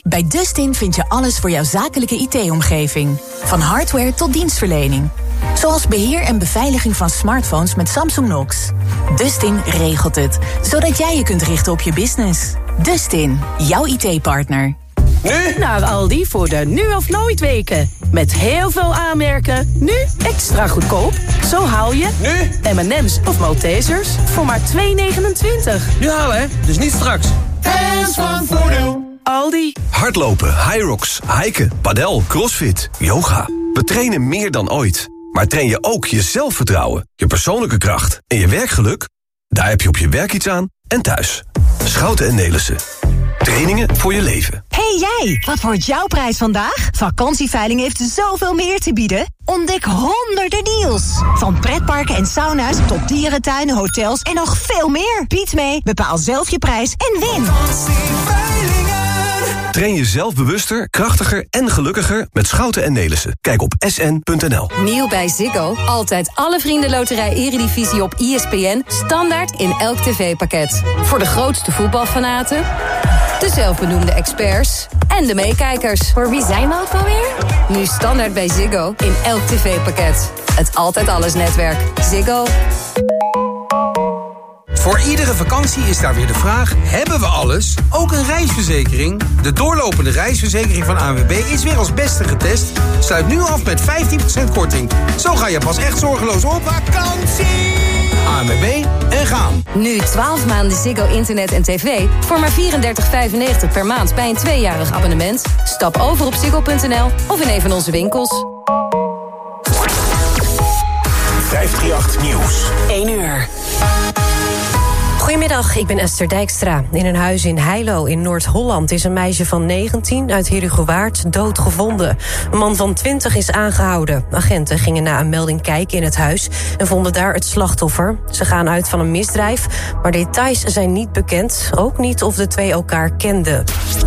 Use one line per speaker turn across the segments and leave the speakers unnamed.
Bij Dustin vind je alles voor jouw zakelijke IT-omgeving. Van hardware tot dienstverlening. Zoals beheer en beveiliging van smartphones met Samsung Knox. Dustin regelt het, zodat jij je kunt richten op je business. Dustin, jouw IT-partner.
Nu naar Aldi voor de Nu of Nooit weken. Met heel veel aanmerken. Nu extra goedkoop. Zo haal je
nu
M&M's of Maltesers voor maar $2,29.
Nu halen, hè? Dus niet straks.
Hands van Voordeel.
Aldi.
Hardlopen, highrocks, hiken, padel, crossfit, yoga. We trainen meer dan ooit. Maar train je ook je zelfvertrouwen, je persoonlijke kracht en je werkgeluk? Daar heb je op je werk iets aan en thuis. Schouten en Nelissen. Trainingen voor je leven.
Hey jij, wat wordt jouw prijs vandaag? Vakantieveiling heeft zoveel meer te bieden. Ontdek honderden deals. Van pretparken en sauna's tot dierentuinen, hotels en nog veel meer. Bied mee, bepaal zelf je prijs en win.
Train je zelf bewuster, krachtiger en gelukkiger met Schouten en Nelissen. Kijk op sn.nl.
Nieuw bij Ziggo. Altijd alle Vriendenloterij Eredivisie op ESPN. Standaard in elk tv-pakket. Voor de grootste voetbalfanaten, de zelfbenoemde experts en de meekijkers.
Voor wie zijn we ook alweer?
Nu standaard bij Ziggo in elk tv-pakket. Het Altijd Alles netwerk. Ziggo.
Voor iedere vakantie is daar weer de vraag, hebben we alles? Ook een reisverzekering? De doorlopende reisverzekering van ANWB is weer als beste getest. Sluit nu af met 15% korting. Zo ga je pas echt zorgeloos op vakantie. ANWB en gaan.
Nu 12 maanden Ziggo internet en tv voor maar $34,95 per maand bij een 2-jarig abonnement. Stap over op ziggo.nl of in een van onze winkels.
538 Nieuws.
1 uur. Goedemiddag, ik ben Esther Dijkstra. In een huis in Heilo in Noord-Holland is een meisje van 19 uit Herugewaard doodgevonden. Een man van 20 is aangehouden. Agenten gingen na een melding kijken in het huis en vonden daar het slachtoffer. Ze gaan uit van een misdrijf, maar details zijn niet bekend. Ook niet of de twee elkaar kenden.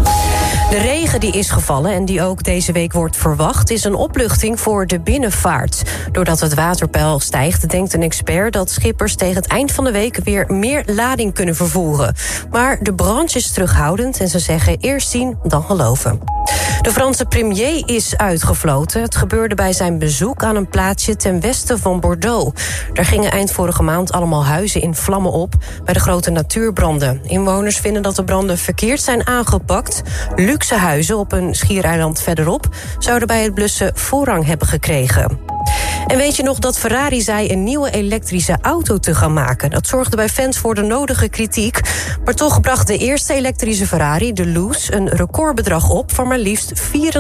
De regen die is gevallen en die ook deze week wordt verwacht, is een opluchting voor de binnenvaart. Doordat het waterpeil stijgt, denkt een expert dat schippers tegen het eind van de week weer meer lading kunnen vervoeren. Maar de branche is terughoudend en ze zeggen eerst zien dan geloven. De Franse premier is uitgefloten. Het gebeurde bij zijn bezoek aan een plaatsje ten westen van Bordeaux. Daar gingen eind vorige maand allemaal huizen in vlammen op bij de grote natuurbranden. Inwoners vinden dat de branden verkeerd zijn aangepakt. Luxe huizen op een schiereiland verderop zouden bij het blussen voorrang hebben gekregen. En weet je nog dat Ferrari zei een nieuwe elektrische auto te gaan maken? Dat zorgde bij fans voor de nodige kritiek. Maar toch bracht de eerste elektrische Ferrari, de Loose, een recordbedrag op van maar liefst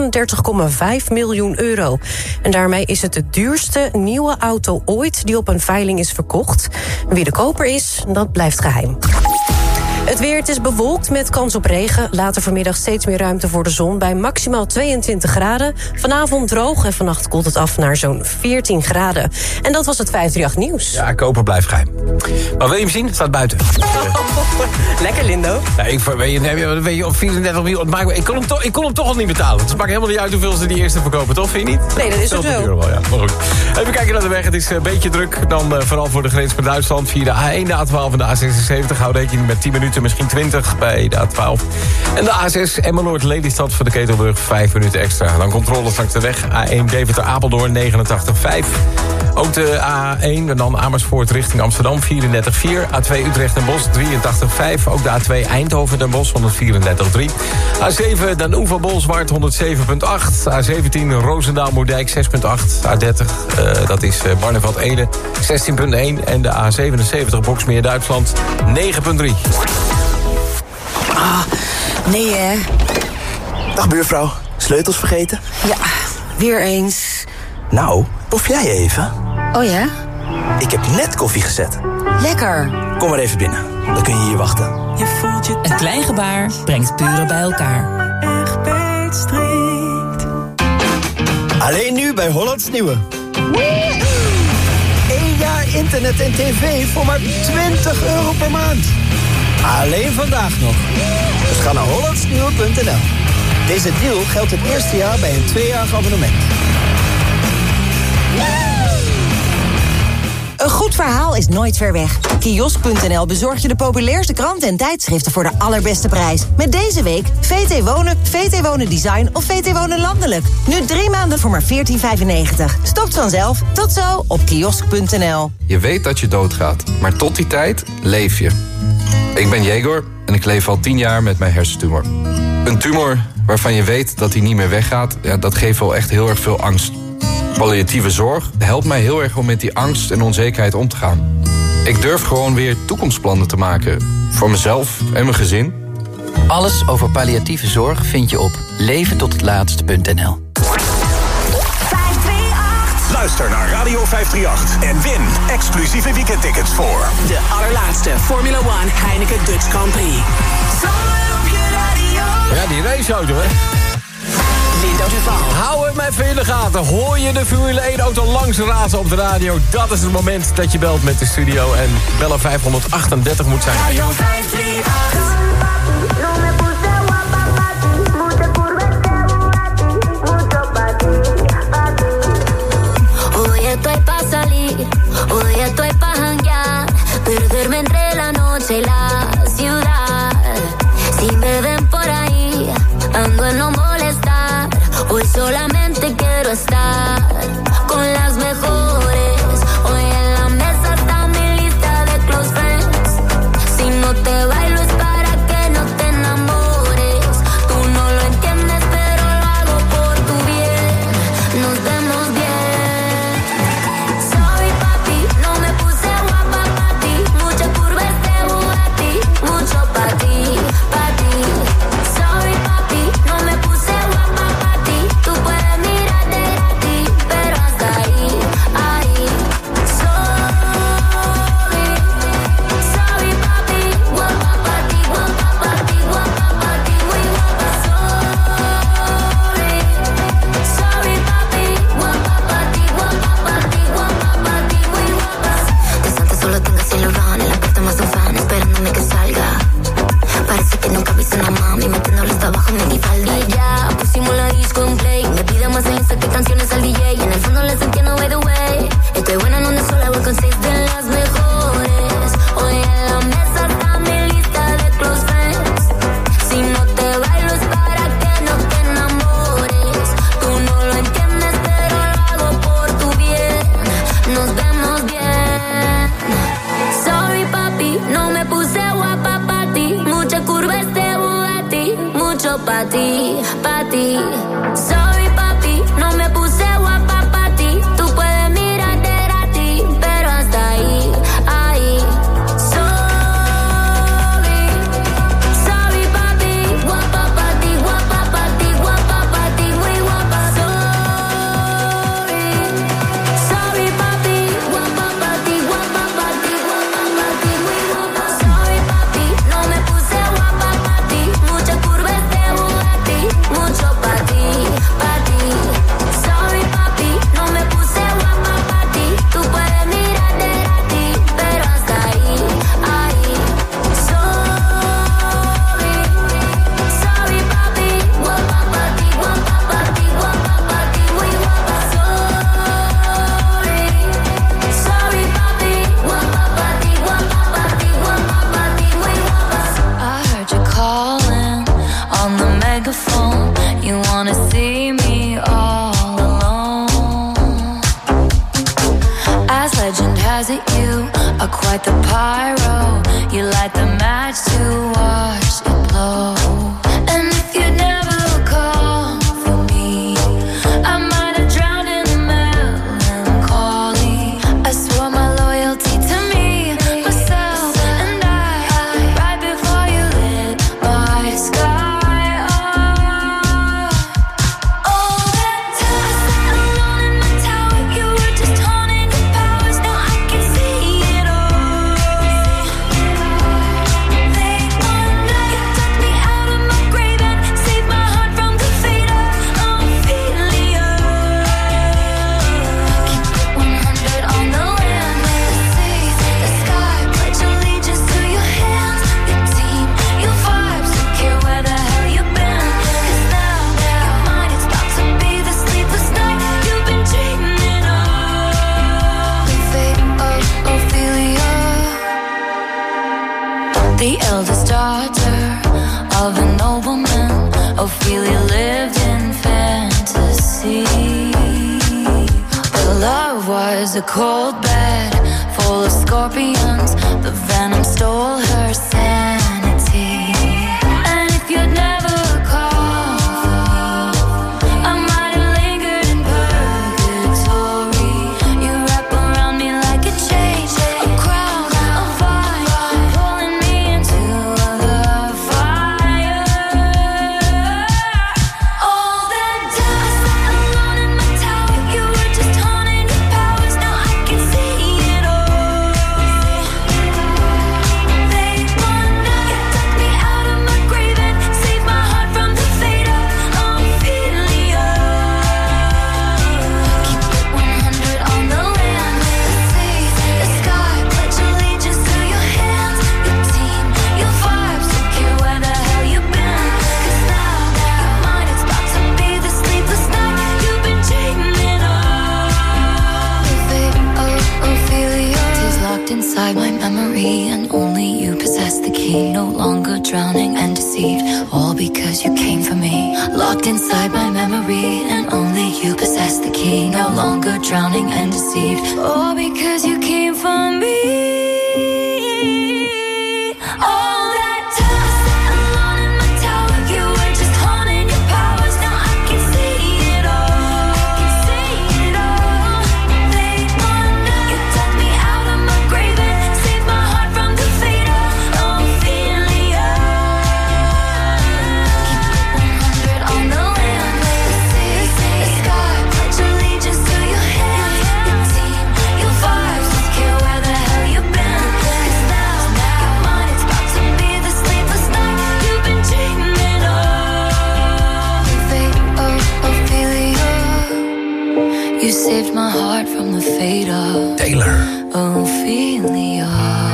€34,5 miljoen. En daarmee is het de duurste nieuwe auto ooit die op een veiling is verkocht. Wie de koper is, dat blijft geheim. Het weer, het is bewolkt met kans op regen. Later vanmiddag steeds meer ruimte voor de zon bij maximaal 22 graden. Vanavond droog en vannacht koelt het af naar zo'n 14 graden. En dat was het 538 Nieuws.
Ja, koper blijft geheim. Maar wil je hem zien? Het staat buiten.
Lekker, Lindo.
Ja, weet je, op 34 miljoen. Ik kon hem toch al niet betalen. Het maakt helemaal niet uit hoeveel ze die eerste verkopen, toch? Vind je niet?
Nee, dat is ook zo.
Wel, ja. Maar goed. Even kijken naar de weg. Het is een beetje druk. Dan vooral voor de grens met Duitsland. Via de A1, de A12 en de A76. Hou rekening met 10 minuten, misschien 20 bij de A12. En de A6, Emmeloord-Lelystad voor de Ketelbrug, 5 minuten extra. Dan controles langs de weg. A1 Deventer-Apeldoorn, 89,5. Ook de A1 en dan Amersfoort richting Amsterdam, 34,4. A2 Utrecht en Bosch, 83,5. Ook de A2 Eindhoven en Bosch, 134,3. A7 Den Oever-Bolsward, 107,8. A17 Roosendaal-Moerdijk, 6,8. A30, dat is Barneveld-Ede, 16,1. En de A77 Boksmeer-Duitsland, 9,3.
Ah, nee hè.
Dag buurvrouw, sleutels vergeten?
Ja, weer eens.
Nou, proef jij even?
Oh ja?
Ik heb net koffie gezet.
Lekker.
Kom maar even binnen, dan kun je hier wachten.
Een klein gebaar brengt buren bij elkaar.
Egberts strikt.
Alleen nu bij Hollands Nieuwe. 1 jaar internet en tv voor maar €20 per maand. Alleen vandaag nog. Dus ga naar hollandsnieuwe.nl. Deze deal geldt het eerste jaar bij een 2-jarig abonnement.
Een goed verhaal is nooit ver weg. Kiosk.nl bezorgt je de populairste kranten en tijdschriften voor de allerbeste prijs. Met deze week VT Wonen, VT Wonen Design of VT Wonen Landelijk. Nu 3 maanden voor maar €14,95. Stopt vanzelf. Tot zo op kiosk.nl.
Je weet dat je doodgaat, maar tot die tijd leef je. Ik ben Jegor en ik leef al 10 jaar met mijn hersentumor. Een tumor waarvan je weet dat hij niet meer weggaat, ja, dat geeft wel echt heel erg veel angst. Palliatieve zorg helpt mij heel erg om met die angst en onzekerheid om te gaan. Ik durf gewoon weer toekomstplannen te maken. Voor mezelf en mijn gezin.
Alles over palliatieve zorg vind je op leventothetlaatste.nl.
Luister naar Radio 538 en win exclusieve weekendtickets voor
de allerlaatste Formula 1 Heineken Dutch Grand Prix.
Ja, die raceauto, hè?
Lindo Duval.
Hou hem even in de gaten. Hoor je de Formule 1-auto langs razen op de radio? Dat is het moment dat je belt met de studio. En bellen 538 moet zijn.
Radio 538.
Estoy pa' salir, hoy estoy pa' janguear, perderme entre la noche y la ciudad. Si me ven por ahí, ando en no molestar, hoy solamente quiero estar con las mejores. Hoy en la mesa está mi lista de close friends. Si no te bailo es para que no te enamores. Tú no lo entiendes pero lo hago por tu bien. Nos vemos bien.
lived in fantasy. But love was a cold bed full of scorpions. The venom stole her sanity. And if you'd never called, I might have lingered in purgatory. You wrap around me like a chain, a crown, a vine, pulling me into the fire. All that dust, alone in my tower, you were just haunting your powers. Now I can see it all. They wonder, you took me out of my grave and saved my heart from the fate of Ophelia. Keep it 100 on the land, the sea, the sky. Pledge allegiance to your hands, your team, your vibes. Don't care where the hell you've been. 'Cause now your mind is about to be the sleepless night you've been dreaming of. The fate of Ophelia is locked inside my memory, and only you possess the key. No longer drowning and deceived, all because you came for me. Locked inside my memory, and only you possess the key. No longer drowning and deceived, all because you came for me. All that dust, alone in my tower, you were just haunting your powers. Now I can see it all. They wonder, you took me out of my grave and saved my heart from the fate of Ophelia. Keep it 100 on the land, the sea, the sky. Pledge allegiance to your hands, your team, your vibes. Don't care where the hell you've been. 'Cause now your mind is about to be the sleepless night you've been dreaming of. The fate of Ophelia. You saved my heart from the fate of
Taylor.
Ophelia.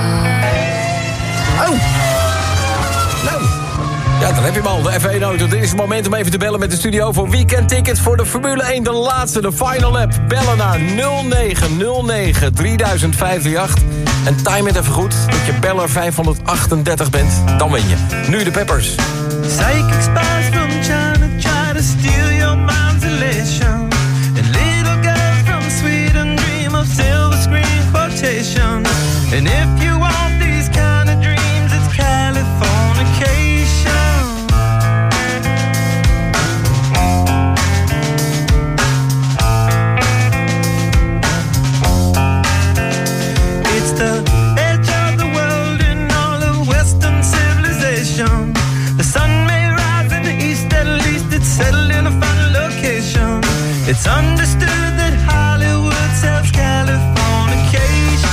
Oh! Nou, ja, dan heb je hem al, de F1-auto. Dit is het moment om even te bellen met de studio voor weekendtickets voor de Formule 1. De laatste, de final lap. Bellen naar 0909 3058. En time het even goed, dat je beller 538 bent. Dan win je. Nu de Peppers.
Psychic spies from China try to steal your mind's elation. And little girls from Sweden dream of silver screen quotation. And if you want these kind of dreams, it's Californication. It's the edge of the world in all of Western civilization. The sun may rise in the east, at least it's settled in a final location. It's understood that Hollywood sells Californication.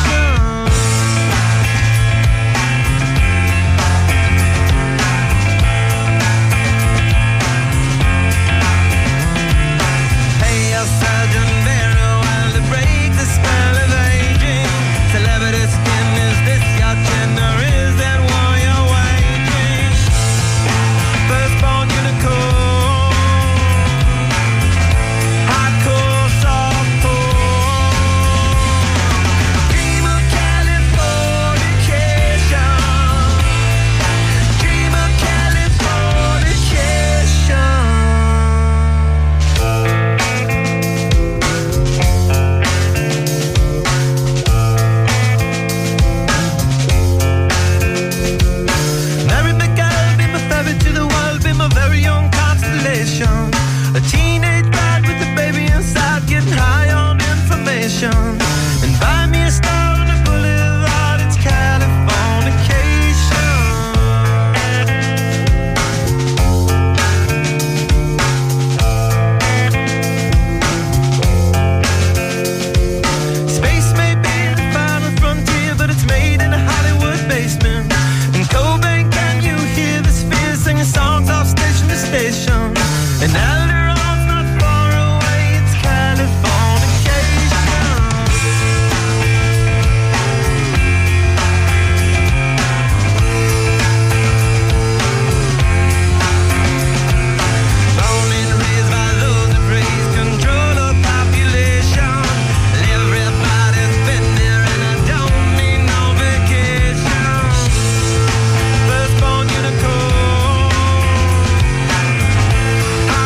Hey, a Sergeant Barrow, while to break the spell of aging. Celebrity skin, is this your gender? Is that war you're waging? Firstborn unicorn, hardcore softcore. Dream of Californication. Dream of Californication. Marry the girl, be my ferry to the world, be my very own constellation. A teenage bride with a baby inside, getting high on information. And buy me a star on the boulevard, it's Californication. Space may be the final frontier, but it's made in a Hollywood basement. In Cobain, can you hear the spheres singing songs off station to station? And Alderon's not far away, it's Californication. Born and raised by those that praise control of population. Everybody's been there and I don't need no vacation. Firstborn unicorn,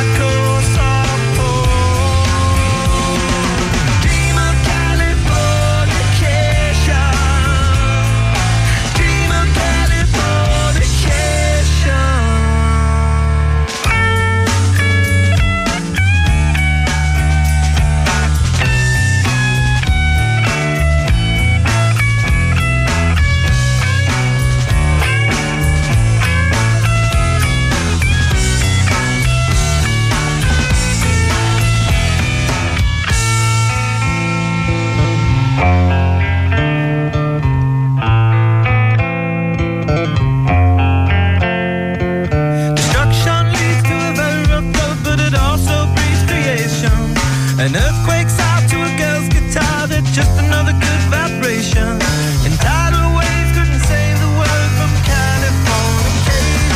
An earthquake's out to a girl's guitar. They're just another good vibration. And tidal waves couldn't save the world from Californication.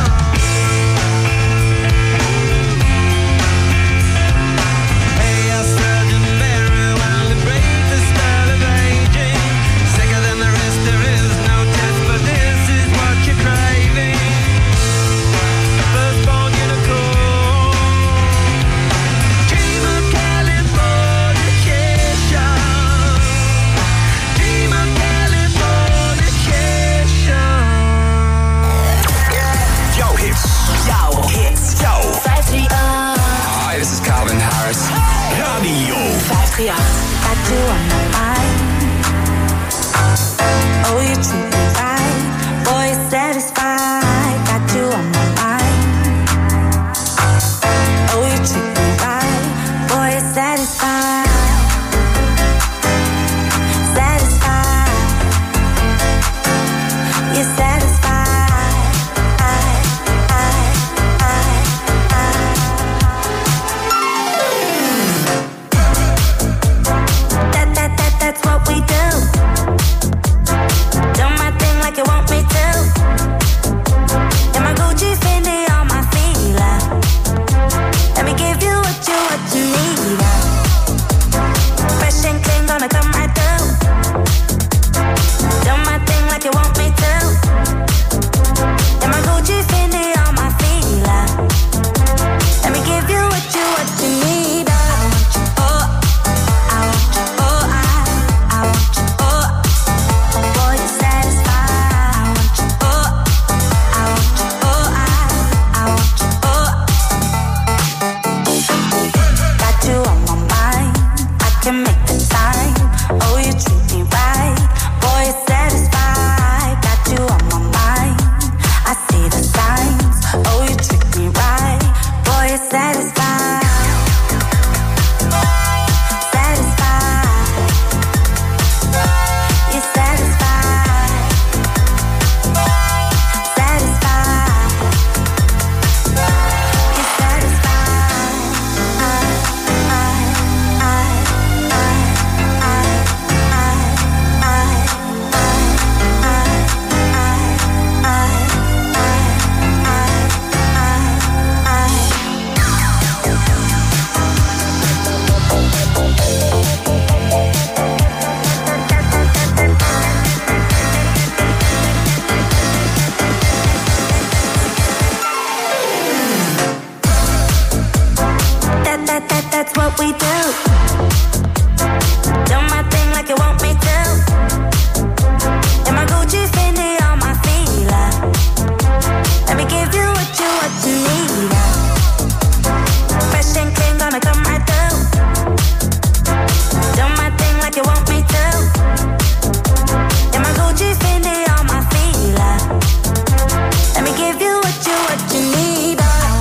Hey, I Sergeant Barry, while they break the spell of aging. Sicker than the rest, there is no test, but this is what you're craving. Firstborn unicorn. Dream of Californication. Dream of Californication.
Jouw hits.
Jouw hits.
Jouw
538.
Hi, this is Calvin Harris.
radio.
538.
I do on my mind. Oh, you treat me right. Boy, you're satisfied. Got you on my mind. Oh, you treat me right. Boy, you're satisfied. Satisfied. You're satisfied. That's what we do. Do my thing like you want me to. And my Gucci Fendi on my feet. Let me give you what you need. Fresh and clean, gonna come right through. Do my thing like you want me to. And my Gucci Fendi on my feet. Let me give you what you need. That's what we do. Do my thing like you want me to. And my Gucci Fendi on my feet. Let me give you what you need. Fresh and clean, gonna come right through. Do my thing like you want me to. And my Gucci Fendi on my feet. Let me give you what you need.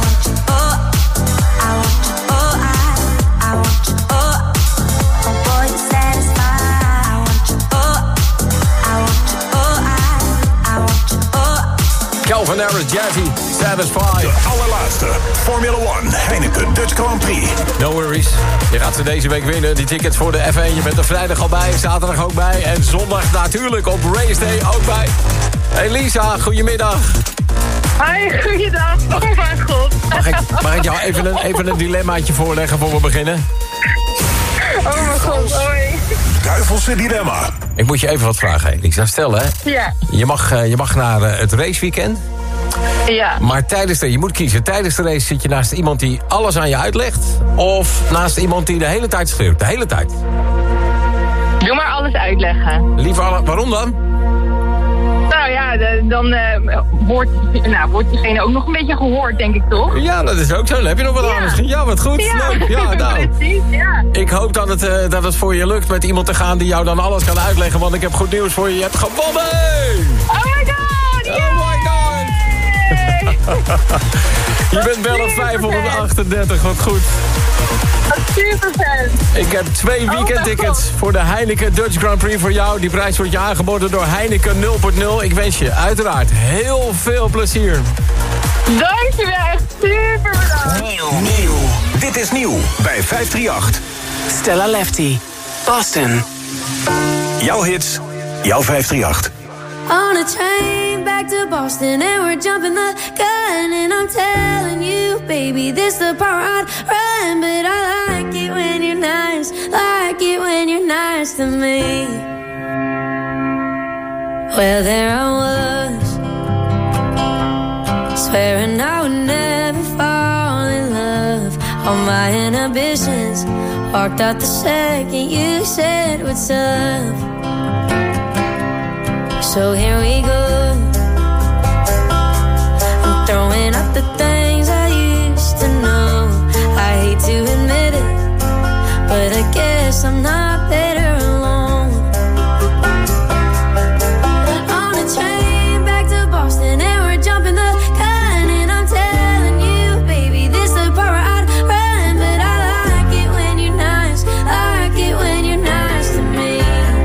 Calvin Harris, Jazzy, Satisfied.
De allerlaatste Formula 1 Heineken Dutch Grand Prix.
No worries. Je gaat ze deze week winnen. Die tickets voor de F1. Je bent er vrijdag al bij, zaterdag ook bij. En zondag natuurlijk op Race Day ook bij. Hey Lisa, goedemiddag.
Hi, goeiedag. Oh mijn god.
Mag ik jou even een dilemmaatje voorleggen voor we beginnen?
Oh mijn god, hoi.
Duivelse dilemma.
Ik moet je even wat vragen, Lisa. Stel, hè.
Ja.
Je mag naar het raceweekend.
Ja.
Maar je moet kiezen. Tijdens de race zit je naast iemand die alles aan je uitlegt. Of naast iemand die de hele tijd schreeuwt. De hele tijd.
Doe maar alles uitleggen.
Liever waarom dan?
Nou ja, dan wordt diegene ook nog een beetje gehoord, denk ik toch?
Ja, dat is ook zo. Dan heb je nog wat anders. Ja, wat goed.
Ja.
Leuk. Ja, nou.
Precies, ja.
Ik hoop dat het voor je lukt met iemand te gaan die jou dan alles kan uitleggen. Want ik heb goed nieuws voor je. Je hebt gewonnen!
Oh my god!
Oh my god! Je bent wel op 538, wat goed.
Super fan.
Ik heb 2 weekendtickets voor de Heineken Dutch Grand Prix voor jou. Die prijs wordt je aangeboden door Heineken 0.0. Ik wens je uiteraard heel veel plezier.
Dankjewel, echt super bedankt.
Nieuw. Dit is nieuw bij 538.
Stella Lefty. Boston.
Jouw hits, jouw 538.
On a train back to Boston and we're jumping the gun and I'm telling you, baby, this the part I'd run, but I like it when you're nice, like it when you're nice to me. Well, there I was, swearing I would never fall in love. All my inhibitions walked out the second you said what's up. So here we go. I'm throwing out the things I used to know. I hate to admit it, but I guess I'm not better alone. On a train back to Boston and we're jumping the gun and I'm telling you, baby, this the part where I'd run, but I like it when you're nice, like it when you're nice to me.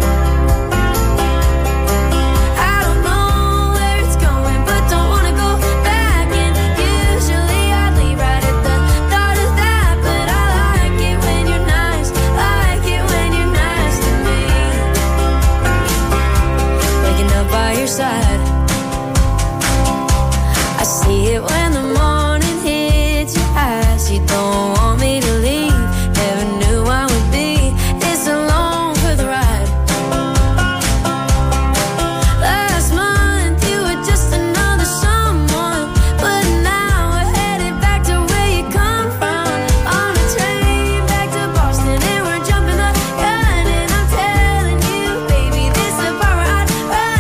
Side. I see it when the morning hits your eyes. You don't want me to leave, never knew I would be this alone for the ride. Last month you were just another someone, but now we're headed back to where you come from. On a train back to Boston and we're jumping the gun and I'm telling you, baby, this is the part where I'd run.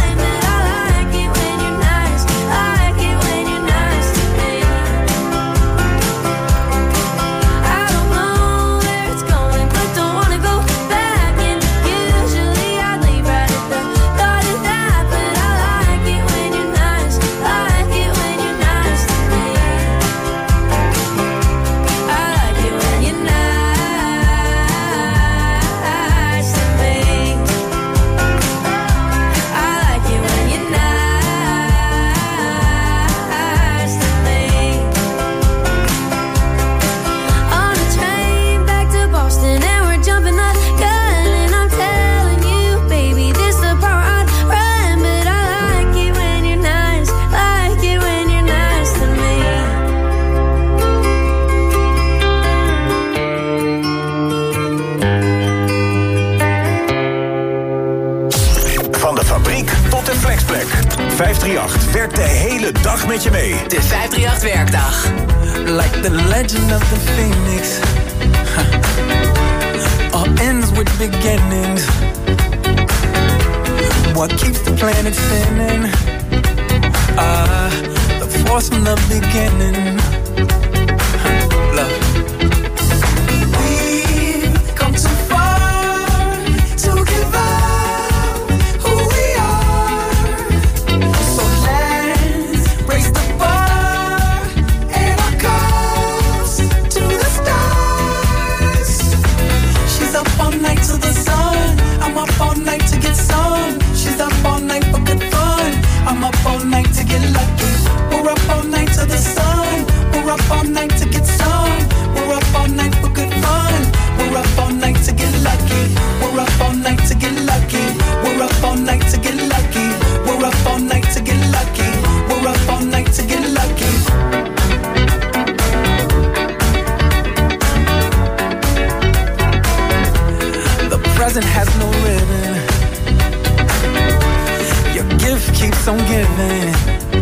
Van de fabriek tot de flexplek. 538 werkt de hele dag met je mee.
De 538 werkdag.
Like the legend of the phoenix. All ends with beginnings. What keeps the planet spinning? The force from the beginning. Love. We've come too far to give up. I'm up all night to get lucky. We're up all night to the sun. We're up all night to get some. We're up all night for good fun. We're up all night to get lucky. We're up all night to get lucky. We're up all night to get lucky. We're up all night to get lucky. We're up all night to get lucky. The present has no ribbon. Gift keeps on giving.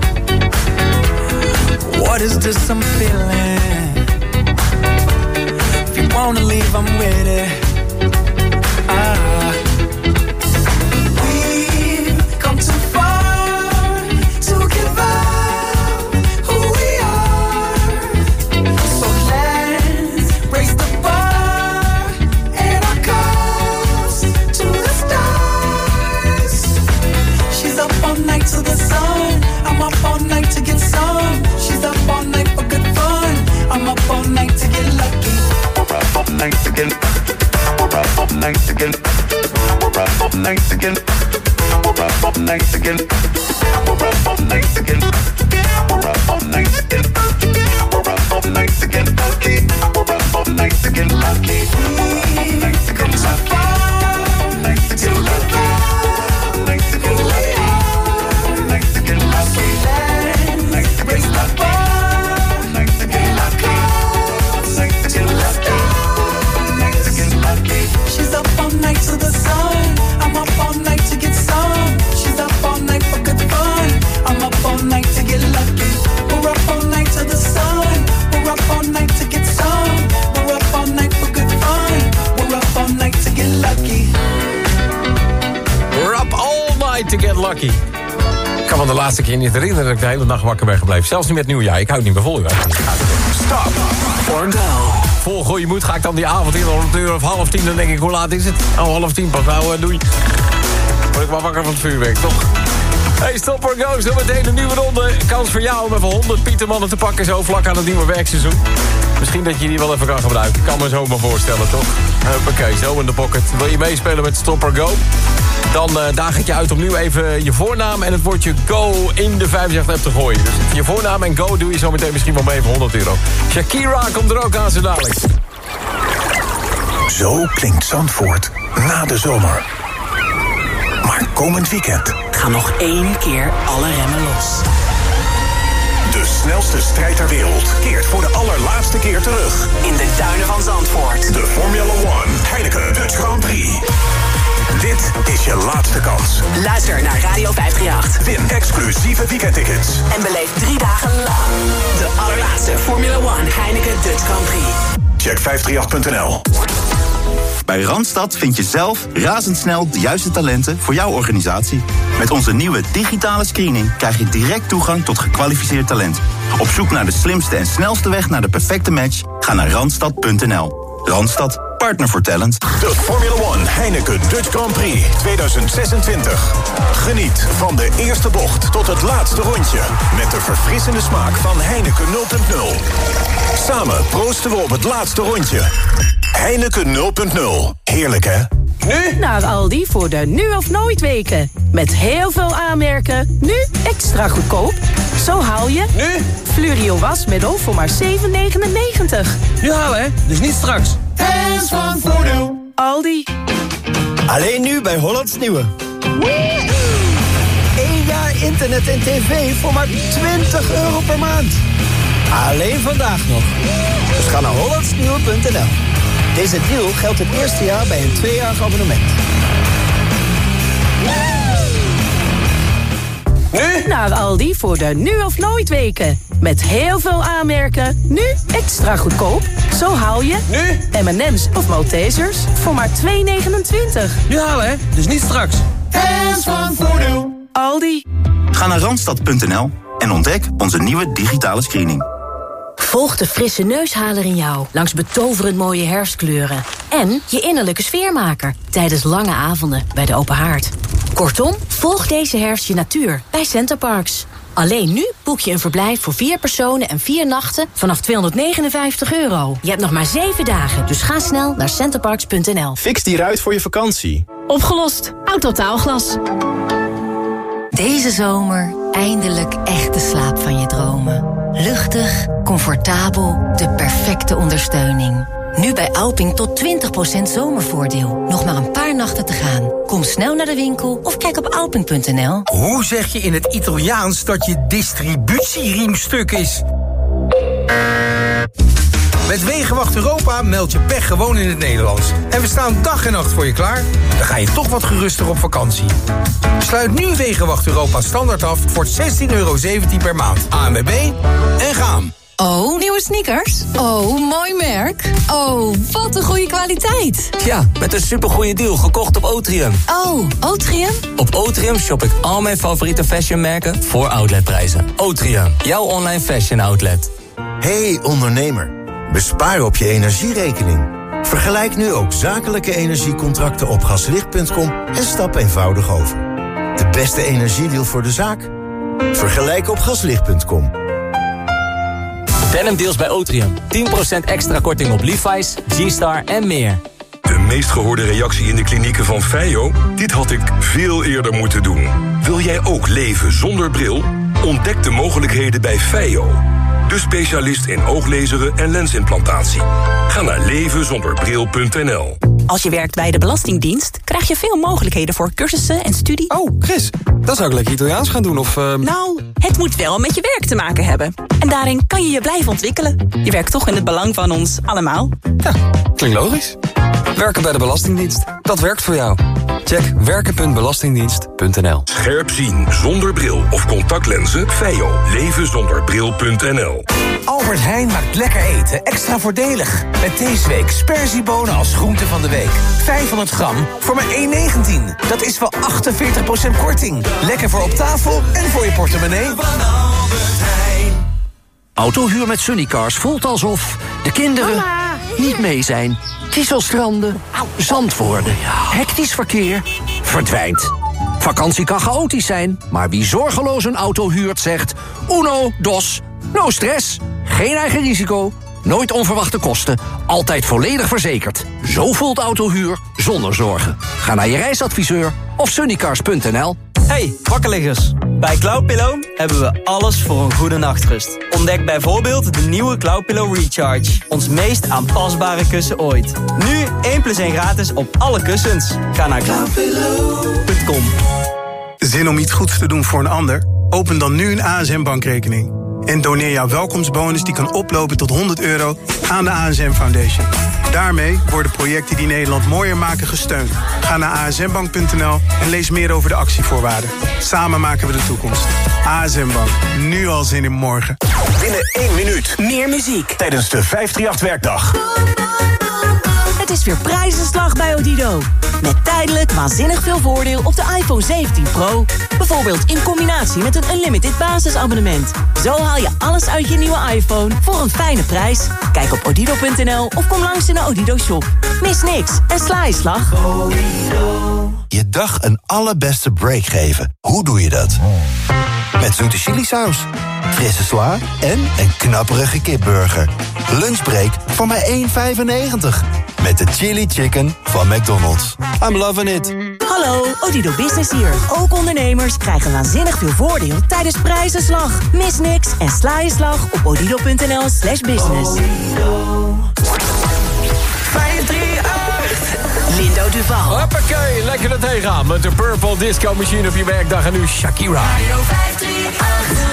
What is this I'm feeling? If you wanna leave, I'm with it. We've come too far to give up who we are. So let's raise the bar and our cups to the stars. She's up all night to the sun. I'm up all night to get some. She's up all night for good fun. I'm up all night to get lucky. We're up all night to get. We're up all night to get. We're up all night to get. We're up all night to get. We're up all night to get. We're up all night to get. We're up all night to get lucky. We're up all night to get lucky.
Lucky. Ik kan me de laatste keer niet herinneren dat ik de hele nacht wakker ben gebleven. Zelfs niet met nieuwjaar. Ik hou het niet meer vol.
Stop or go.
Vol goede moed ga ik dan die avond in rond 9:30. Dan denk ik, hoe laat is het? Oh, 9:30 pas. Nou, doei. Word ik wel wakker van het vuurwerk, toch? Hey, stop or go. Zo meteen een nieuwe ronde. Kans voor jou om even 100 Pietermannen te pakken. Zo vlak aan het nieuwe werkseizoen. Misschien dat je die wel even kan gebruiken. Ik kan me zo maar voorstellen, toch? Oké, zo in de pocket. Wil je meespelen met Stop or Go? Dan daag ik je uit om nu even je voornaam en het woordje go in de 538-app te gooien. Dus je voornaam en go doe je zo meteen misschien wel mee voor €100. Shakira komt er ook aan zo dadelijk.
Zo klinkt Zandvoort na de zomer. Maar komend weekend
Ga nog 1 keer alle remmen los.
de snelste strijd ter wereld keert voor de allerlaatste keer terug.
In de duinen van Zandvoort.
De Formula 1 Heineken Dutch Grand Prix. Dit is je laatste kans.
Luister naar Radio 538.
Win exclusieve weekendtickets.
En beleef 3 dagen lang de allerlaatste Formula 1 Heineken Dutch Grand Prix.
Check 538.nl.
Bij Randstad vind je zelf razendsnel de juiste talenten voor jouw organisatie. Met onze nieuwe digitale screening krijg je direct toegang tot gekwalificeerd talent. Op zoek naar de slimste en snelste weg naar de perfecte match? Ga naar randstad.nl. Randstad, partner voor talent.
De Formula 1 Heineken Dutch Grand Prix 2026. Geniet van de eerste bocht tot het laatste rondje. Met de verfrissende smaak van Heineken 0.0. Samen proosten we op het laatste rondje. Heineken 0.0. Heerlijk, hè?
Nu naar Aldi voor de nu of nooit weken. Met heel veel aanmerken. Nu extra goedkoop. Zo haal je...
Nu?
Fluorio wasmiddel voor maar €7,99.
Nu halen, hè? Dus niet straks.
Hands van Voordeel.
Aldi.
Alleen nu bij Hollands Nieuwe. 1 jaar internet en tv voor maar €20 per maand. Alleen vandaag nog. Dus ga naar hollandsnieuwe.nl. Deze deal geldt het eerste jaar bij een 2-jarig abonnement.
Nu naar Aldi voor de nu of nooit weken. Met heel veel aanmerken. Nu extra goedkoop. Zo haal je...
Nu?
M&M's of Maltesers voor maar €2,29.
Nu halen, hè? Dus niet straks.
Hands van Voordeel.
Aldi.
Ga naar randstad.nl en ontdek onze nieuwe digitale screening.
Volg de frisse neushaler in jou langs betoverend mooie herfstkleuren. En je innerlijke sfeermaker tijdens lange avonden bij de open haard. Kortom, volg deze herfst je natuur bij Centerparks. Alleen nu boek je een verblijf voor 4 personen en 4 nachten vanaf €259. Je hebt nog maar 7 dagen, dus ga snel naar centerparks.nl.
Fix die ruit voor je vakantie.
Opgelost. Autotaalglas. Deze zomer eindelijk echte slaap van je dromen. Luchtig, comfortabel, de perfecte ondersteuning. Nu bij Alping tot 20% zomervoordeel. Nog maar een paar nachten te gaan. Kom snel naar de winkel of kijk op alping.nl.
Hoe zeg je in het Italiaans dat je distributieriem stuk is? Met Wegenwacht Europa meld je pech gewoon in het Nederlands. En we staan dag en nacht voor je klaar. Dan ga je toch wat geruster op vakantie. Sluit nu Wegenwacht Europa standaard af voor €16,17 per maand. ANWB en gaan.
Oh, nieuwe sneakers? Oh, mooi merk. Oh, wat een goede kwaliteit.
Ja, met een supergoeie deal gekocht op Otrium.
Oh, Otrium?
Op Otrium shop ik al mijn favoriete fashionmerken voor outletprijzen. Otrium, jouw online fashion outlet.
Hey ondernemer, bespaar op je energierekening. Vergelijk nu ook zakelijke energiecontracten op gaslicht.com en stap eenvoudig over. De beste energiedeal voor de zaak? Vergelijk op gaslicht.com.
Denim deals bij Otrium. 10% extra korting op Levi's, G-Star en meer.
De meest gehoorde reactie in de klinieken van Feio? Dit had ik veel eerder moeten doen. Wil jij ook leven zonder bril? Ontdek de mogelijkheden bij Feio. De specialist in ooglezeren en lensimplantatie. Ga naar levenzonderbril.nl.
Als je werkt bij de Belastingdienst, krijg je veel mogelijkheden voor cursussen en studie.
Oh, Chris, dan zou ik lekker Italiaans gaan doen of...
Nou, het moet wel met je werk te maken hebben. En daarin kan je je blijven ontwikkelen. Je werkt toch in het belang van ons allemaal.
Ja, klinkt logisch. Werken bij de Belastingdienst, dat werkt voor jou. Check werken.belastingdienst.nl.
Scherp zien zonder bril of contactlenzen? Feio. Levenzonderbril.nl.
Al
Albert Heijn maakt lekker eten extra voordelig. Met deze week sperziebonen als groente van de week. 500 gram voor maar €1,19. Dat is wel 48% korting. Lekker voor op tafel en voor je portemonnee.
Autohuur met Sunnycars voelt alsof de kinderen niet mee zijn. Kieselstranden, zandwoorden, hectisch verkeer verdwijnt. Vakantie kan chaotisch zijn, maar wie zorgeloos een auto huurt zegt... Uno, dos, no stress, geen eigen risico, nooit onverwachte kosten... altijd volledig verzekerd. Zo voelt autohuur zonder zorgen. Ga naar je reisadviseur of sunnycars.nl.
Hey, wakkerliggers. Bij Cloudpillow hebben we alles voor een goede nachtrust. Ontdek bijvoorbeeld de nieuwe Cloudpillow Recharge. Ons meest aanpasbare kussen ooit. Nu 1 + 1 gratis op alle kussens. Ga naar cloudpillow.com.
Zin om iets goeds te doen voor een ander? Open dan nu een ASM-bankrekening. En doneer jouw welkomstbonus die kan oplopen tot €100 aan de ASM Foundation. Daarmee worden projecten die Nederland mooier maken gesteund. Ga naar asmbank.nl en lees meer over de actievoorwaarden. Samen maken we de toekomst. ASM Bank. Nu al zin in morgen.
Binnen 1 minuut.
Meer muziek.
Tijdens de 538-werkdag.
Het is weer prijzenslag bij Odido. Met tijdelijk waanzinnig veel voordeel op de iPhone 17 Pro. Bijvoorbeeld in combinatie met een unlimited basisabonnement. Zo haal je alles uit je nieuwe iPhone voor een fijne prijs. Kijk op odido.nl of kom langs in de Odido shop. Mis niks en sla je slag.
Je dag een allerbeste break geven. Hoe doe je dat? Met zoete chilisaus, frisse sla en een knapperige kipburger. Lunchbreak voor maar €1,95. Met de chili chicken van McDonald's. I'm loving it.
Hallo, Odido Business hier. Ook ondernemers krijgen waanzinnig veel voordeel tijdens prijzenslag. Mis niks en sla je slag op odido.nl/business.
538.
Lindo Duval.
Hoppakee, lekker er tegenaan met de Purple Disco Machine op je werkdag. En nu Shakira.
Radio 538.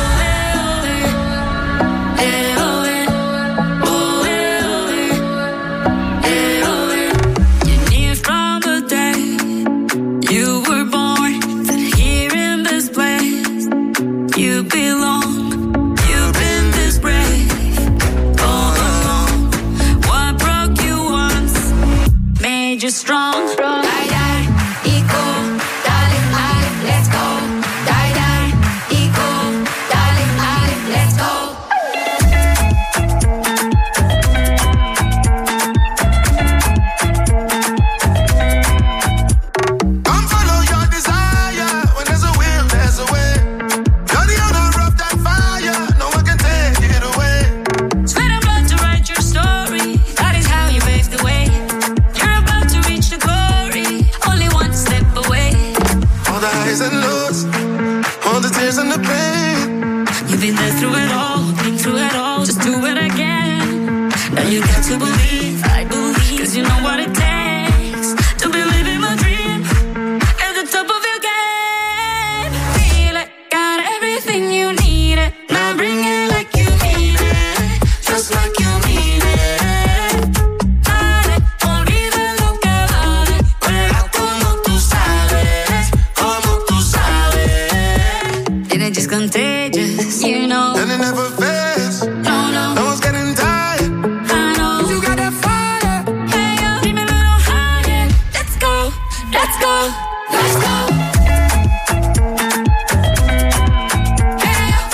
You're strong. Die, die, eco, darling, let's go. Die, die, eco, darling, let's go.
Come follow your desire. When there's a will, there's a way. You're the owner of that fire. No one can take it away.
Sweat and blood to write your story. That is how you pave the way.
And lows, all the tears and the pain.
You've been there through it all, been through it all. Just do it again. Now you got to believe, I believe, 'cause you know what it takes to be living my dream at the top of your game. Feel it, got everything you need it. Now bring it like you mean it, just like you mean it. Dale, olvídalo que vale, juega como tú sabes. Just contagious, you know.
And it never fades. No one's getting tired.
I know.
You got that fire.
Hey, yo, keep me a little higher. Let's go, let's go, let's go. Hey, yo.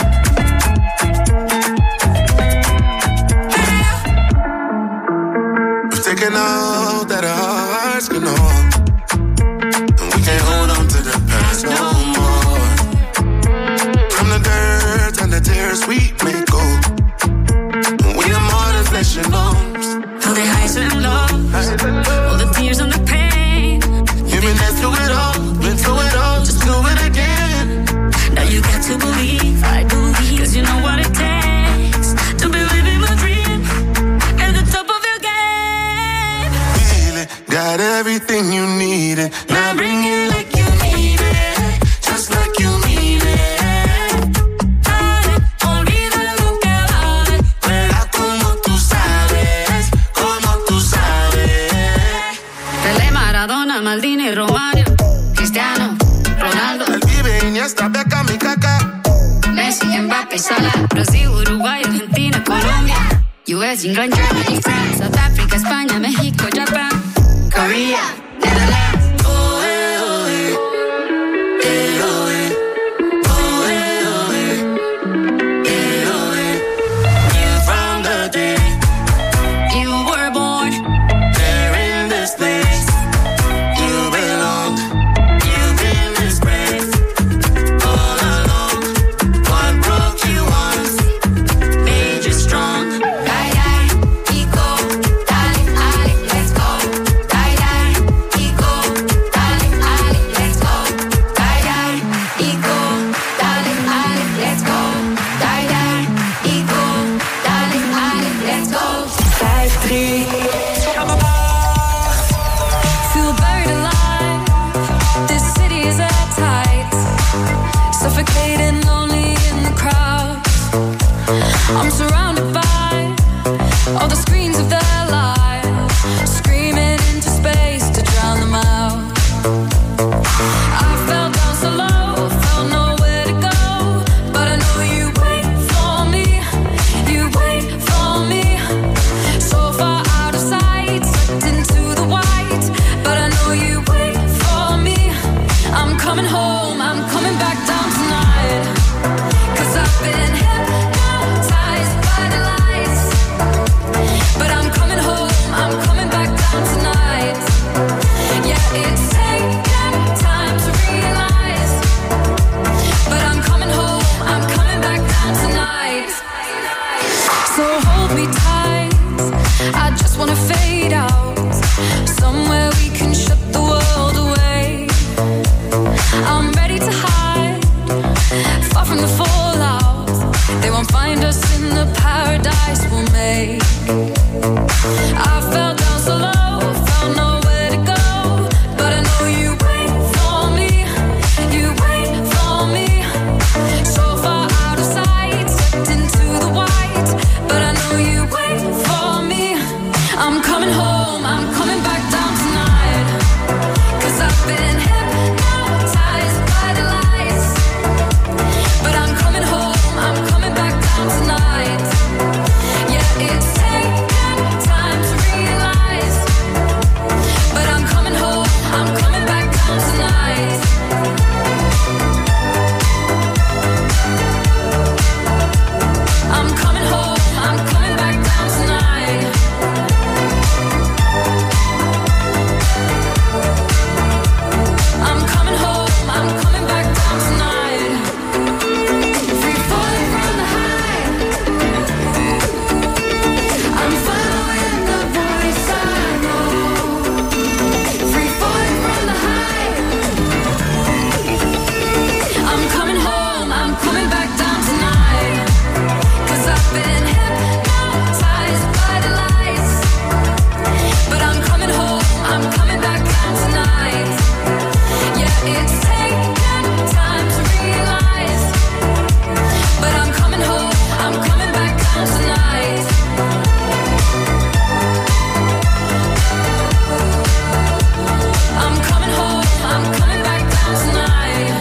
Hey, yo.
We've taken out that our hearts can hold. And we can't hold on to the past no more. The dirt and the tears we may go. We are more than flesh and bones.
All the highs and lows, all the tears and the pain.
You've been there through it all, been through it all. Just do it again.
Now you got to believe, I believe, 'cause you know what it takes to be living my dream at the top of your game.
Feel it, got everything you needed. Now bring it like you need it, just like you mean it.
Maldini, Romario, Cristiano, Ronaldo.
El Vive, Iniesta, Beckham y Kaká.
Messi, Mbappé, Salah. Brasil, Uruguay, Argentina, Colombia, US, England, Germany, France, South Africa, España, México, Japan, Korea, Netherlands. Oh, eh, oh, eh. Eh, oh, eh. Oh, eh, oh, eh. Eh, oh, eh. You from the day you were born, there in this place you belong. You've been disgraced all along. What broke you once made you strong. Die, die, ego, darling, Ali, let's go. Die, die, ego, darling, Ali, let's go. Die, die, ego, darling, Ali, let's go. Die, die, ego, darling, Ali, let's go. 5-3. Feel buried alive. This city is at tight. Suffocating, lonely in the crowd. I'm surrounded by all the screens of their lives, screaming into space to drown them out. I fell down so low, felt nowhere to go, but I know you wait for me. You wait for me. So far out of sight, sucked into the white, but I know you wait for me. I'm coming home, I'm coming back down tonight, 'cause I've been hypnotized by the lights. But I'm coming home, I'm coming back down tonight. Yeah, it's taken time to realize, but I'm coming home, I'm coming back down tonight. So hold me tight, I just wanna fade out, somewhere we can shut the world away. I'm ready to hide, far from the fallout. They won't find us in the paradise we'll make. I fell down so low, found nowhere to go, but I know you wait for me. You wait for me. So far out of sight, sucked into the white, but I know you wait for me. I'm coming home, I'm coming back down tonight, 'cause I've been hypnotized by the lights. But I'm coming home, I'm coming back down tonight. Yeah, it's taken time to realize, but I'm coming home, I'm coming back down tonight. I'm coming home, I'm coming back down tonight. I'm coming home, I'm coming back down tonight. Free falling from the high, I'm following the voice I know. Free falling from the high, I'm coming home, I'm coming back down tonight, 'cause I've been hypnotized by the lights. But I'm coming home, I'm coming back down tonight. Yeah, it's taken time to realize, but I'm coming home, I'm coming back down tonight. I'm coming home, I'm coming back down tonight.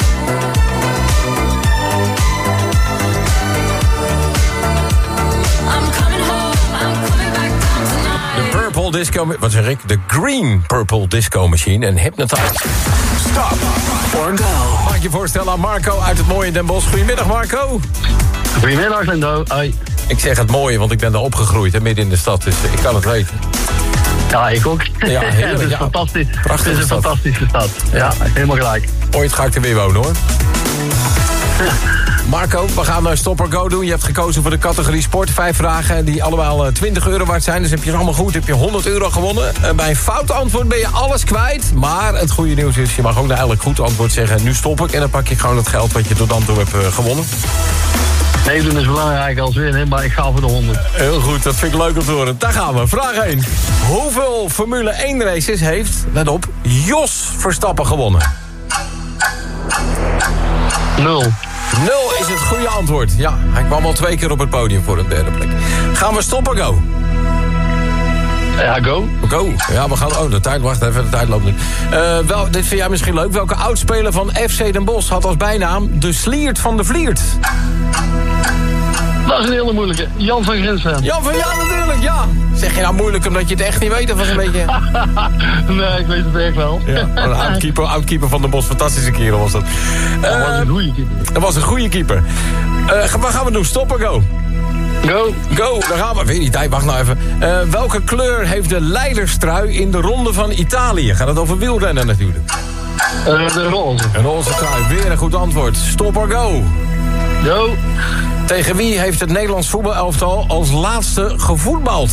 I'm coming home, I'm coming back down tonight.
De Purple Disco... Wat zeg ik? De Green Purple Disco Machine en Hypnotize. Stop or go. Maak je voorstel aan Marco uit het mooie Den Bosch. Goedemiddag, Marco.
Goedemiddag, Lendo. Hoi.
Ik zeg het mooie, want ik ben daar opgegroeid, hè, midden in de stad. Dus ik kan het weten.
Ja, ik ook.
Ja, heerlijk.
Het is
Ja.
fantastisch.
Prachtige
Het is een
stad.
fantastische stad. Ja, helemaal gelijk.
Ooit ga ik er weer wonen, hoor. Marco, we gaan Stop or Go doen. Je hebt gekozen voor de categorie sport. 5 vragen die allemaal €20 waard zijn. Dus heb je het allemaal goed, heb je €100 gewonnen. Bij een fout antwoord ben je alles kwijt. Maar het goede nieuws is, je mag ook naar elk goed antwoord zeggen... nu stop ik en dan pak je gewoon het geld wat je tot dan toe hebt gewonnen.
Meedoen is belangrijk als winnen, maar ik ga voor de 100.
Heel goed, dat vind ik leuk om te horen. Daar gaan we. Vraag 1. Hoeveel Formule 1 races heeft, let op, Jos Verstappen gewonnen?
0.
0 is het goede antwoord. Ja, hij kwam al 2 keer op het podium voor een derde plek. Gaan we stoppen, go?
Ja, go.
Go. Ja, we gaan... Oh, de tijd, wacht even, de tijd loopt nu. Dit vind jij misschien leuk. Welke oudspeler van FC Den Bosch had als bijnaam de Sliert van de Vliert?
Dat is een hele moeilijke. Jan van Grinsven.
Jan van Ja, natuurlijk, ja. Zeg je nou moeilijk omdat je het echt niet weet of was een beetje...
Nee, ik weet het echt wel.
Ja, een oud-keeper van de Bos. Fantastische kerel was dat.
Dat was een goede keeper.
Dat was een goede keeper. Wat gaan we doen? Stop of go?
Go.
Go, daar gaan we. Weet niet, wacht nou even. Welke kleur heeft de leiderstrui in de Ronde van Italië? Gaat het over wielrennen natuurlijk?
De roze.
Een roze trui, weer een goed antwoord. Stop or go?
Go.
Tegen wie heeft het Nederlands voetbalelftal als laatste gevoetbald?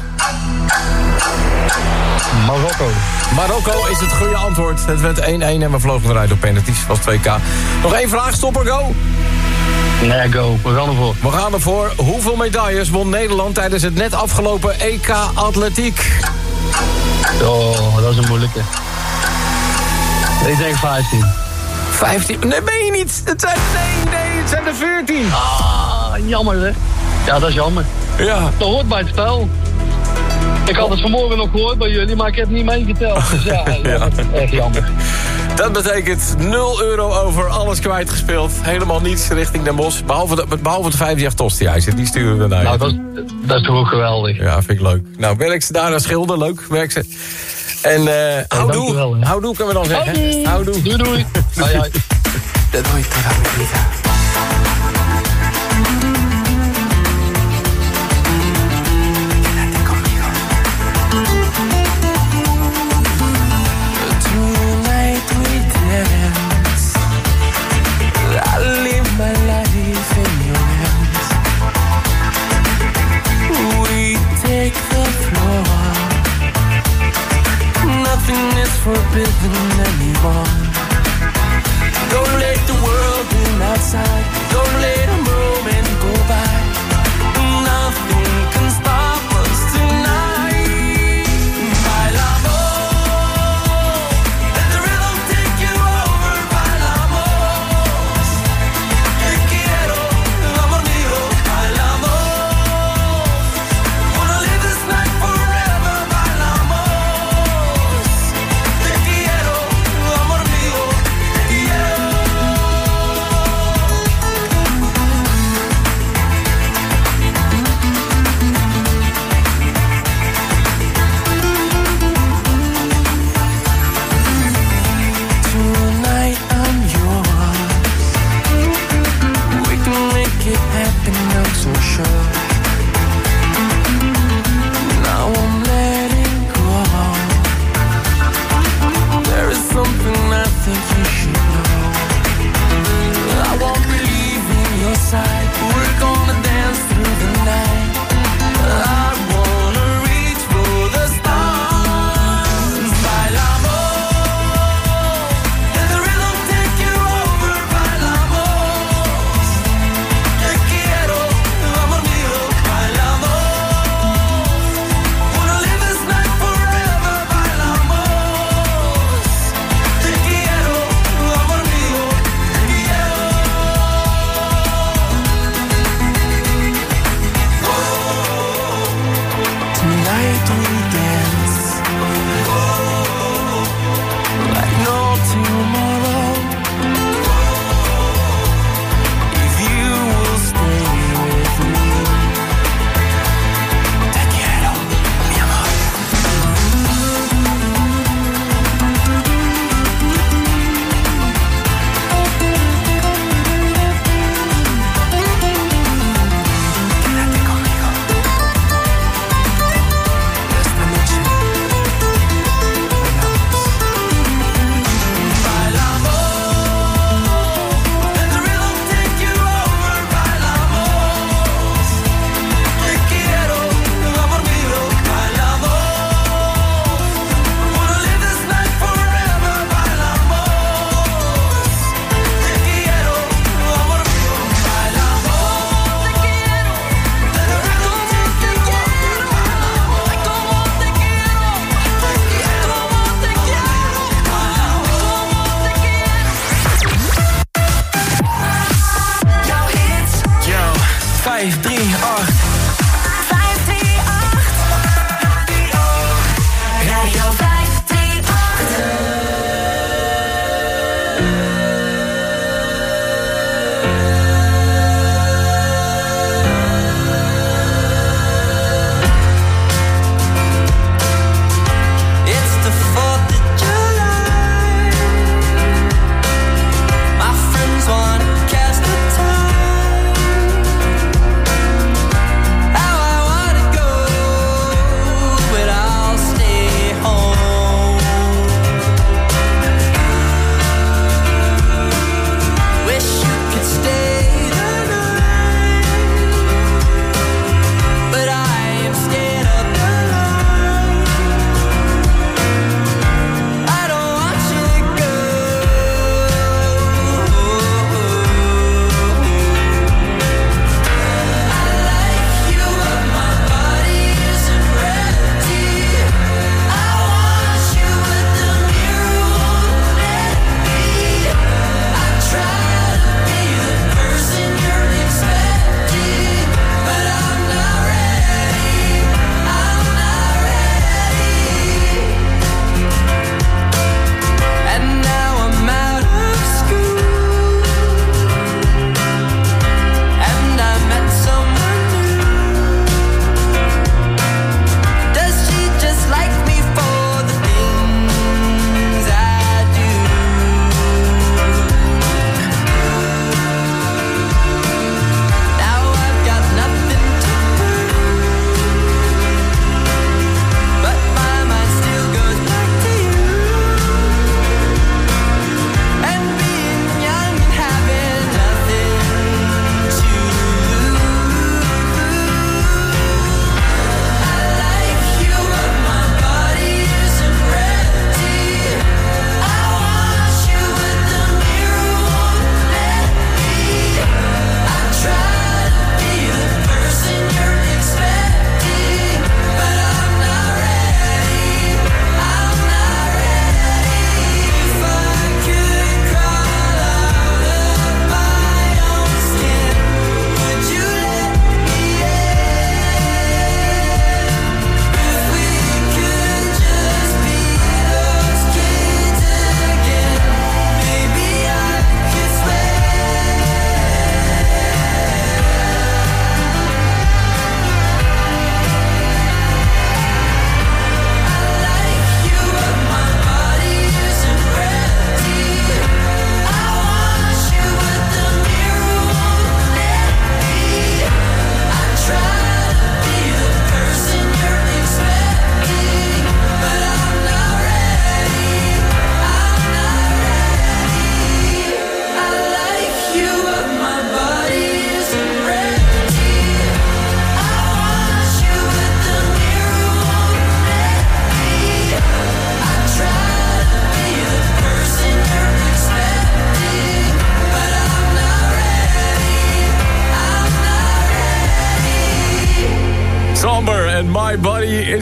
Marokko.
Marokko is het goede antwoord. Het werd 1-1 en we vlogen eruit op penalties. Was 2K. Nog één vraag, stop or go?
Nee, go. We gaan ervoor.
We gaan ervoor. Hoeveel medailles won Nederland tijdens het net afgelopen EK Atletiek?
Oh, dat is een moeilijke. Ik denk 15.
15? Nee, ben je niet. Het zijn er 14.
Ah, jammer hè. Ja, dat is jammer.
Ja.
Dat hoort bij het spel. Ik had het vanmorgen nog gehoord bij jullie, maar ik heb het niet meegeteld. Dus ja,
ja.
Echt jammer.
Dat betekent 0 euro over, alles kwijtgespeeld. Helemaal niets richting Den Bosch. Behalve de 5 tosti-ijzer, die sturen we naar je.
Nou, dat is toch ook geweldig.
Ja, vind ik leuk. Nou, werk ze daar als schilder, leuk, werk ze. En houdoe kunnen we dan zeggen. Houdoe.
Doei, doei. Hoi, hoi.
Dat doe ik toda mi vida.
Forbidden anymore. Don't let the world in outside. Don't let a moment go by. Nothing can stop us tonight. Bailamos, let the rhythm take you over. Bailamos, te quiero, amor mío. Bailamos, wanna live this night forever. Bailamos.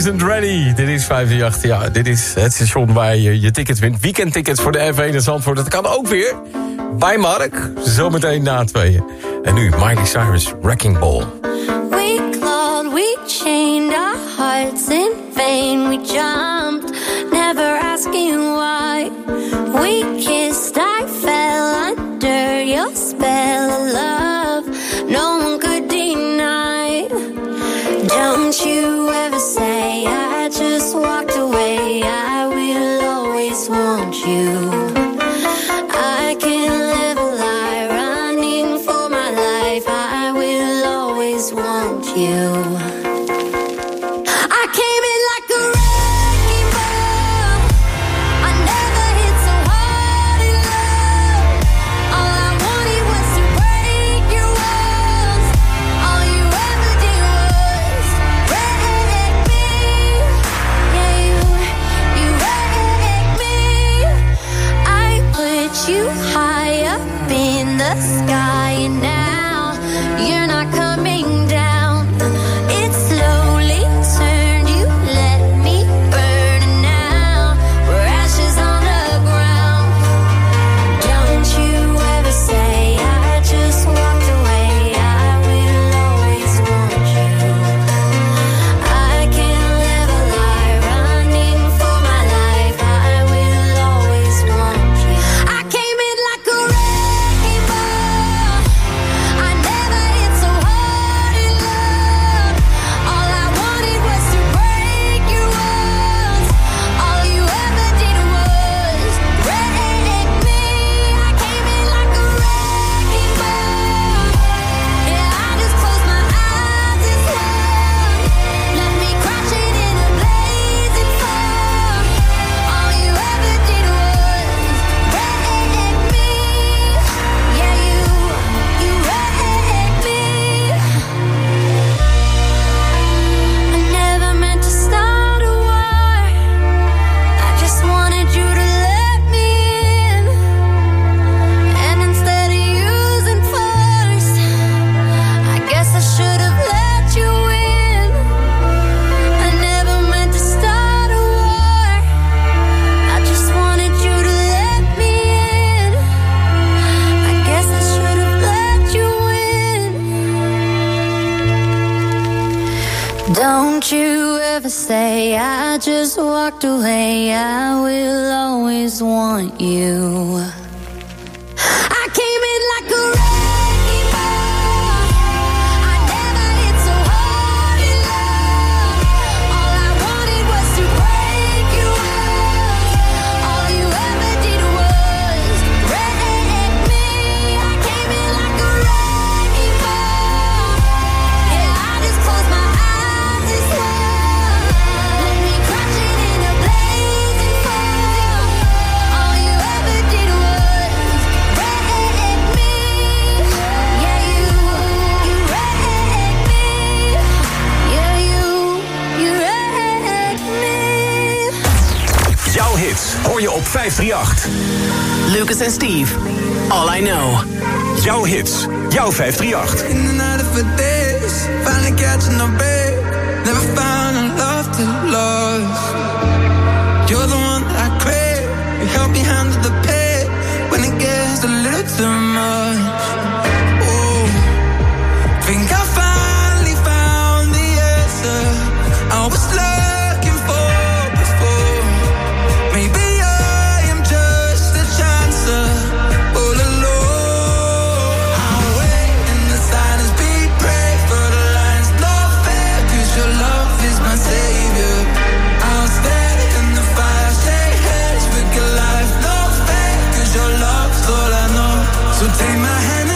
Isn't Ready. Dit is 538. Ja, dit is het station waar je je ticket wint. Weekendtickets voor de F1 in Zandvoort. Dat kan ook weer bij Mark. Zometeen na 2. En nu Miley Cyrus, Wrecking Ball.
We clawed, we chained our hearts in vain. We jumped, never asking why. We kissed, I fell under your spell of love. No one could deny. Don't you ever say I just walked away. I will always want you. I can't live a lie running for my life. I will always want you. I came in like a wrecking ball. I never hit so hard in love. All I wanted was to break your walls. All you ever did was wreck me. Yeah, you wrecked me. I put you high up in the sky, and now you're not coming down. It slowly turned, you let me burn, and now we're ashes on the ground. Don't you ever say I just walked away. I will always want you. I can't live a lie running for my life. I will always want you. I came in like a wrecking ball. I never hit so hard in love. All I wanted was to break your walls. All you ever did was wreck me. I came in like a wrecking ball. Yeah, I just closed my eyes and swung. Left me crashing in a blazing fire. All you ever did was wreck me. Yeah, you wrecked me. I never meant to start a war. I just wanted you to let me in. And instead of using force, I guess I should have let you in. I never meant to start a war. I just wanted you to let me in. I guess I should have let you in. Don't you ever say I just walked away. I will always want you. I came in like a wrecking ball. I never hit so hard in love. All I wanted was to break your walls. All you ever did was wreck me. I came in like a wrecking ball. Yeah, I just closed my eyes and swung. Let me crashing in a blazing fire. All you ever did was wreck me. Yeah, you wrecked me. Yeah, you wrecked me.
Jouw hits hoor je op 538.
Lucas and Steve, All I Know.
Jouw hits, jouw 538.
In the night of a days, finally catching a break. Never found a love to lose. You're the one that I crave. You help me handle the pain when it gets a little too much. Oh, think I finally found the answer I was looking for before. Maybe I am just a chancer all alone. I'll wait in the silence, be brave for the lines, no fear, 'cause your love is my savior. I'll stand in the fire, shake hands with your life, no fear, 'cause your love's all I know. So take my hand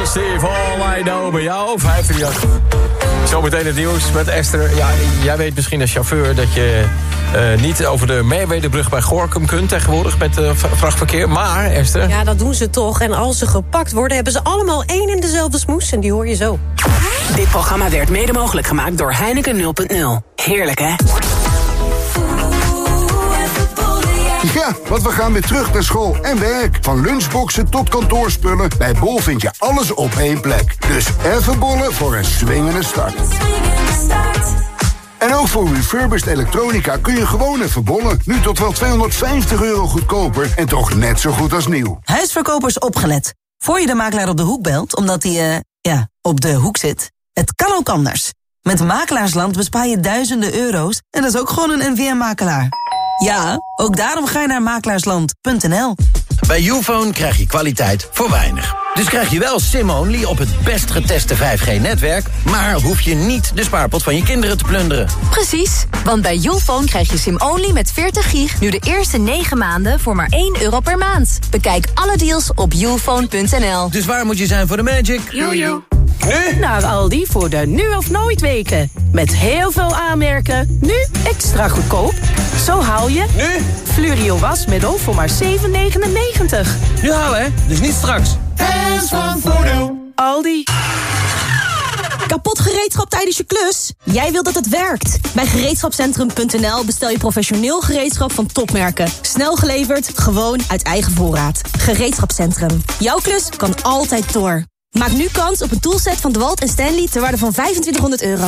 Steve, All I Know bij jou, 538. Zometeen het nieuws met Esther. Ja, jij weet misschien als chauffeur dat je niet over de Merwedebrug bij Gorinchem kunt tegenwoordig met vrachtverkeer. Maar, Esther...
Ja, dat doen ze toch. En als ze gepakt worden, hebben ze allemaal één en dezelfde smoes. En die hoor je zo.
Dit programma werd mede mogelijk gemaakt door Heineken 0.0. Heerlijk, hè?
Ja, want we gaan weer terug naar school en werk. Van lunchboxen tot kantoorspullen. Bij Bol vind je alles op één plek. Dus even bollen voor een swingende start. En ook voor refurbished elektronica kun je gewoon even bollen. Nu tot wel €250 goedkoper en toch net zo goed als nieuw.
Huisverkopers opgelet. Voor je de makelaar op de hoek belt, omdat hij, op de hoek zit. Het kan ook anders. Met Makelaarsland bespaar je duizenden euro's en dat is ook gewoon een NVM-makelaar. Ja, ook daarom ga je naar makelaarsland.nl.
Bij Youfone krijg je kwaliteit voor weinig. Dus krijg je wel SIM-only op het best geteste 5G-netwerk... maar hoef je niet de spaarpot van je kinderen te plunderen.
Precies, want bij Youfone krijg je SIM-only met 40 gig... nu de eerste 9 maanden voor maar €1 per maand. Bekijk alle deals op youfone.nl.
Dus waar moet je zijn voor de magic?
Jojo.
Nu naar Aldi voor de nu of nooit weken. Met heel veel aanmerken. Nu extra goedkoop. Zo haal je...
Nu?
Fluorio wasmiddel voor maar €7,99.
Nu halen, hè? Dus niet straks.
Hands van Voordeel. Aldi.
Kapot gereedschap tijdens je klus? Jij wilt dat het werkt. Bij gereedschapcentrum.nl bestel je professioneel gereedschap van topmerken. Snel geleverd, gewoon uit eigen voorraad. Gereedschapcentrum. Jouw klus kan altijd door. Maak nu kans op een toolset van DeWalt en Stanley ter waarde van €2500.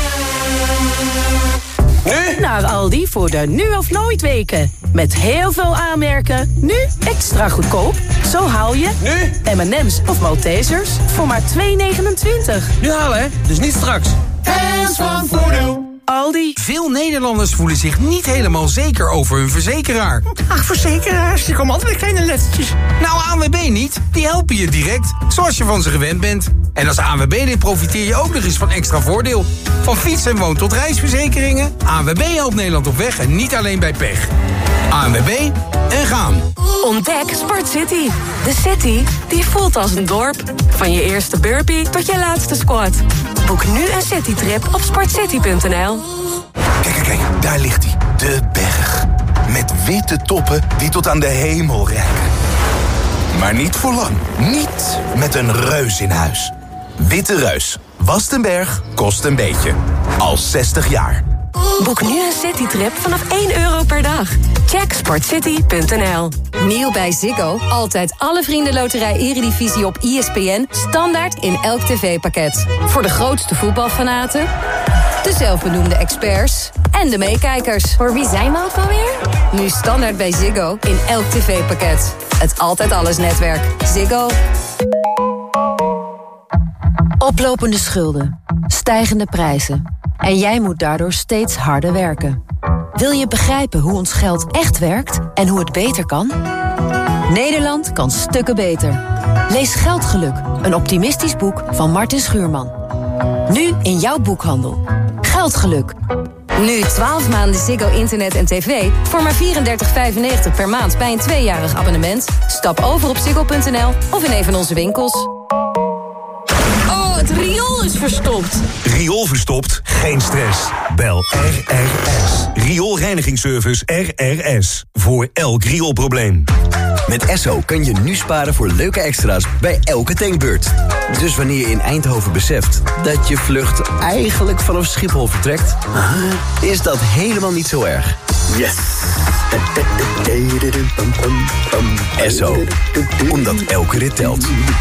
Nu naar Aldi voor de nu of nooit weken. Met heel veel aanmerken. Nu extra goedkoop. Zo haal je... Nu? M&M's of Maltesers voor maar €2,29.
Nu halen, hè? Dus niet straks.
Hands van Voordeel. Aldi.
Veel Nederlanders voelen zich niet helemaal zeker over hun verzekeraar. Ach, verzekeraars, die komen altijd met kleine lettertjes. Nou, ANWB niet. Die helpen je direct, zoals je van ze gewend bent. En als ANWB-lid profiteer je ook nog eens van extra voordeel. Van fiets- en woon- tot reisverzekeringen. ANWB helpt Nederland op weg en niet alleen bij pech. ANWB en gaan.
Ontdek Sport City. De city die voelt als een dorp. Van je eerste burpee tot je laatste squat. Boek nu een citytrip op sportcity.nl.
Kijk, daar ligt hij. De berg. Met witte toppen die tot aan de hemel reiken. Maar niet voor lang. Niet met een reus in huis. Witte Reus. Wast een berg, kost een beetje. Al 60 jaar.
Boek nu een citytrip vanaf €1 per dag. Check sportcity.nl. Nieuw bij Ziggo. Altijd alle Vriendenloterij Eredivisie op ESPN. Standaard in elk tv-pakket. Voor de grootste voetbalfanaten, de zelfbenoemde experts en de meekijkers. Voor wie zijn we ook alweer? Nu standaard bij Ziggo in elk tv-pakket. Het Altijd Alles netwerk. Ziggo. Oplopende schulden. Stijgende prijzen. En jij moet daardoor steeds harder werken. Wil je begrijpen hoe ons geld echt werkt en hoe het beter kan? Nederland kan stukken beter. Lees Geldgeluk, een optimistisch boek van Martin Schuurman. Nu in jouw boekhandel. Geldgeluk. Nu 12 maanden Ziggo Internet en TV voor maar €34,95 per maand bij een 2-jarig abonnement. Stap over op ziggo.nl of in een van onze winkels. Oh, het riool is verstopt.
Riool verstopt? Geen stress. Bel RRS. Rioolreinigingsservice RRS. Voor elk rioolprobleem.
Met Esso kan je nu sparen voor leuke extra's bij elke tankbeurt. Dus wanneer je in Eindhoven beseft dat je vlucht eigenlijk vanaf Schiphol vertrekt, is dat helemaal niet zo erg. Yes! Esso. Omdat elke rit telt.